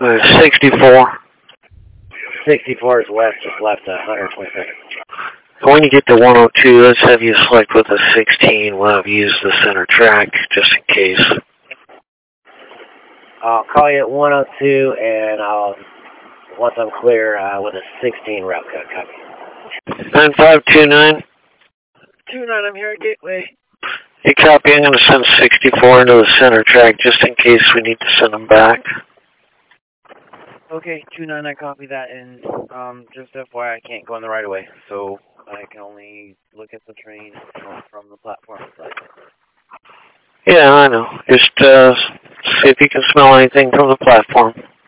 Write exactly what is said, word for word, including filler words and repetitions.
Uh, sixty-four. sixty-four is west, just left uh, one twenty-second. When you get to one oh two, let's have you select with a sixteen. We'll have you use the center track, just in case. I'll call you at one oh two, and I'll, once I'm clear, uh, with a sixteen route code. Copy. nine five two nine. two nine, I'm here at Gateway. Hey, copy. I'm going to send sixty-four into the center track, just in case we need to send them back. Okay, two nine, I copy that, and um, just F Y I, I can't go in the right of way, so I can only look at the train from the platform side. Yeah, I know. Just uh, see if you can smell anything from the platform.